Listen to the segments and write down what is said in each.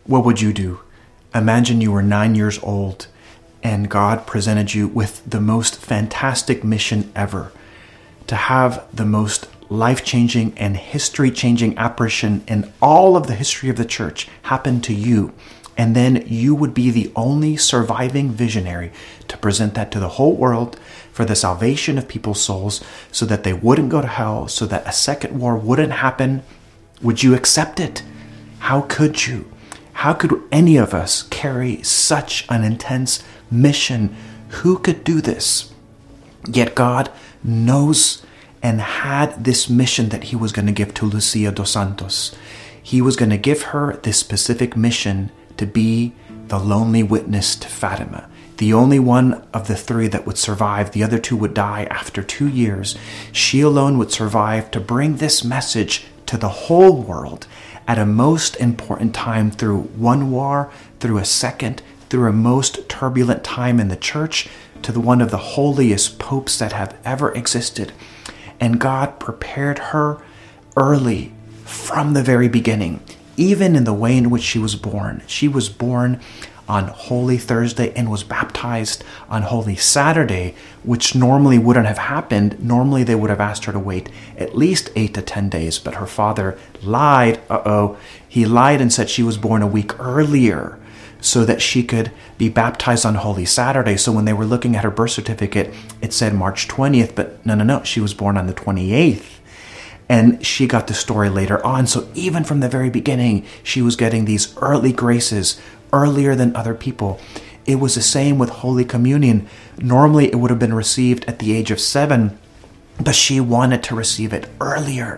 What would you do? Imagine you were 9 years old and God presented you with the most fantastic mission ever, to have the most life-changing and history-changing apparition in all of the history of the church happen to you. And then you would be the only surviving visionary to present that to the whole world for the salvation of people's souls, so that they wouldn't go to hell, so that a second war wouldn't happen. Would you accept it? How could you? How could any of us carry such an intense mission? Who could do this? Yet God knows and had this mission that he was going to give to Lucia dos Santos. He was going to give her this specific mission to be the lonely witness to Fatima. The only one of the three that would survive. The other two would die after 2 years. She alone would survive to bring this message to the whole world at a most important time, through one war, through a second, through a most turbulent time in the church, to the one of the holiest popes that have ever existed. And God prepared her early, from the very beginning, even in the way in which she was born. She was born on Holy Thursday and was baptized on Holy Saturday, which normally wouldn't have happened. Normally they would have asked her to wait at least 8 to 10 days, but her father lied. He lied and said she was born a week earlier so that she could be baptized on Holy Saturday. So when they were looking at her birth certificate, it said March 20th, but no, she was born on the 28th. And she got the story later on. So even from the very beginning, she was getting these early graces earlier than other people. It was the same with Holy Communion. Normally it would have been received at the age of 7, but she wanted to receive it earlier.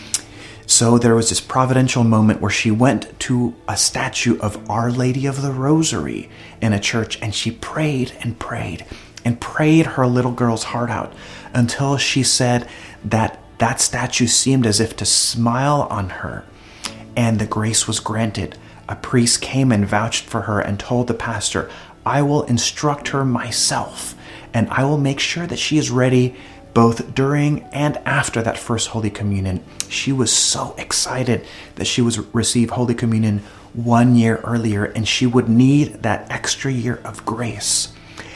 So there was this providential moment where she went to a statue of Our Lady of the Rosary in a church, and she prayed and prayed and prayed her little girl's heart out until she said that that statue seemed as if to smile on her, and the grace was granted. A priest came and vouched for her and told the pastor, I will instruct her myself, and I will make sure that she is ready both during and after that first Holy Communion. She was so excited that she would receive Holy Communion 1 year earlier, and she would need that extra year of grace.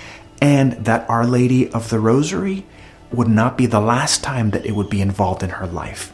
And that Our Lady of the Rosary would not be the last time that it would be involved in her life.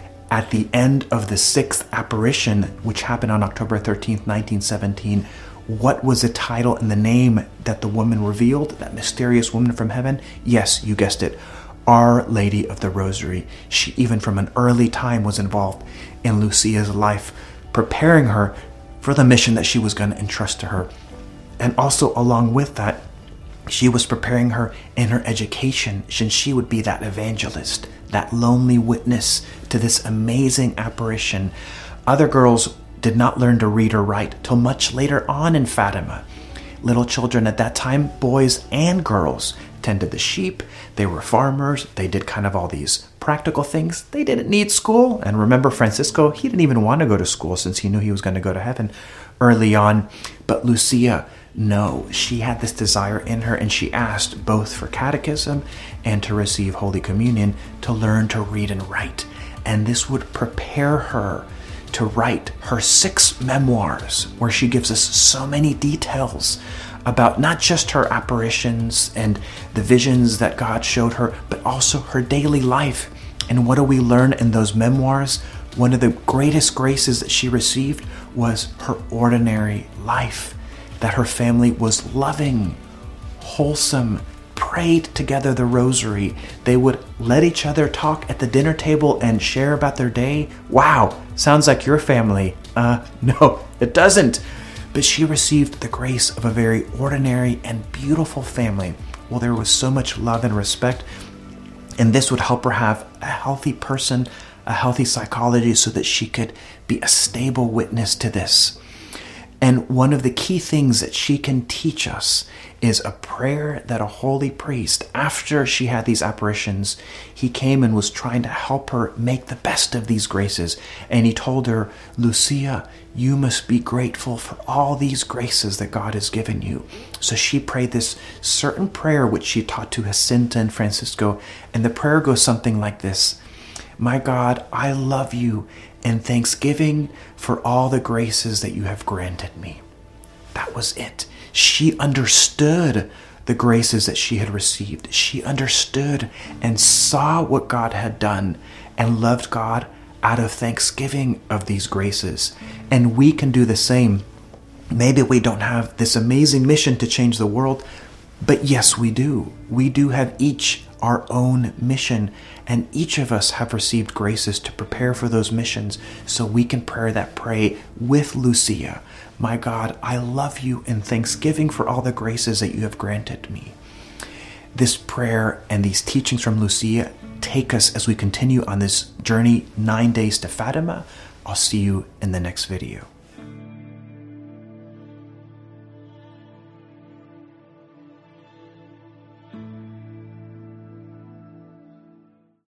At the end of the 6th apparition, which happened on October 13th, 1917, what was the title and the name that the woman revealed, that mysterious woman from heaven? Yes, you guessed it, Our Lady of the Rosary. She, even from an early time, was involved in Lucia's life, preparing her for the mission that she was going to entrust to her. And also along with that, she was preparing her in her education, since she would be that evangelist, that lonely witness to this amazing apparition. Other girls did not learn to read or write till much later on in Fatima. Little children at that time, boys and girls, tended the sheep. They were farmers. They did kind of all these practical things. They didn't need school. And remember Francisco, he didn't even want to go to school since he knew he was going to go to heaven early on. But Lucia, no, she had this desire in her, and she asked both for catechism and to receive Holy Communion, to learn to read and write. And this would prepare her to write her 6 memoirs, where she gives us so many details about not just her apparitions and the visions that God showed her, but also her daily life. And what do we learn in those memoirs? One of the greatest graces that she received was her ordinary life, that her family was loving, wholesome, prayed together the rosary. They would let each other talk at the dinner table and share about their day. Wow, sounds like your family. No, it doesn't. But she received the grace of a very ordinary and beautiful family. Well, there was so much love and respect, and this would help her have a healthy person, a healthy psychology, so that she could be a stable witness to this. And one of the key things that she can teach us is a prayer that a holy priest, after she had these apparitions, he came and was trying to help her make the best of these graces. And he told her, Lucia, you must be grateful for all these graces that God has given you. So she prayed this certain prayer, which she taught to Jacinta and Francisco. And the prayer goes something like this. My God, I love you, in thanksgiving for all the graces that you have granted me. That was it. She understood the graces that she had received. She understood and saw what God had done and loved God out of thanksgiving of these graces. And we can do the same. Maybe we don't have this amazing mission to change the world, but yes, we do. We do have each our own mission, and each of us have received graces to prepare for those missions, so we can pray with Lucia. My God, I love you in thanksgiving for all the graces that you have granted me. This prayer and these teachings from Lucia take us as we continue on this journey, 9 days to Fatima. I'll see you in the next video.